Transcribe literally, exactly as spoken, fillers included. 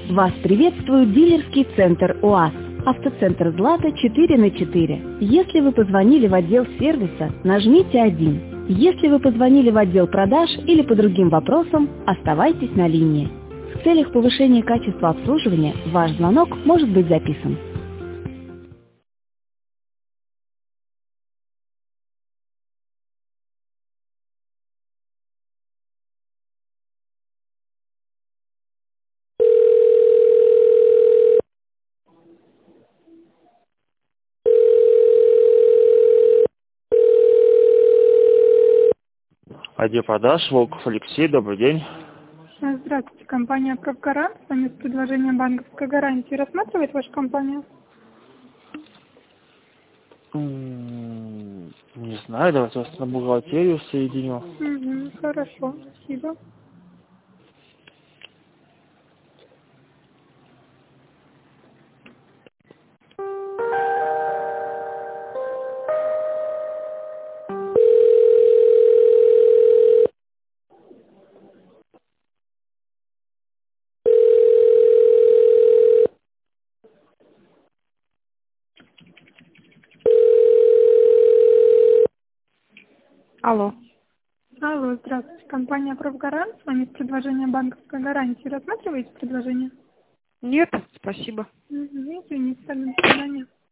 Вас приветствует дилерский центр УАЗ. Автоцентр Злата четыре на четыре. Если вы позвонили в отдел сервиса, нажмите один. Если вы позвонили в отдел продаж или по другим вопросам, оставайтесь на линии. В целях повышения качества обслуживания ваш звонок может быть записан. Отдел продаж, Волков Алексей, добрый день. Здравствуйте, компания «Пробгарант». С вами с предложением банковской гарантии. Рассматривает ваша компания? М, Не знаю, давайте вас на бухгалтерию соединю. Угу, хорошо, спасибо. Алло. Алло, здравствуйте, компания «Пробгарант». С вами с предложением банковской гарантии. Рассматриваете предложение? Нет, спасибо. Угу, извините, до свидания.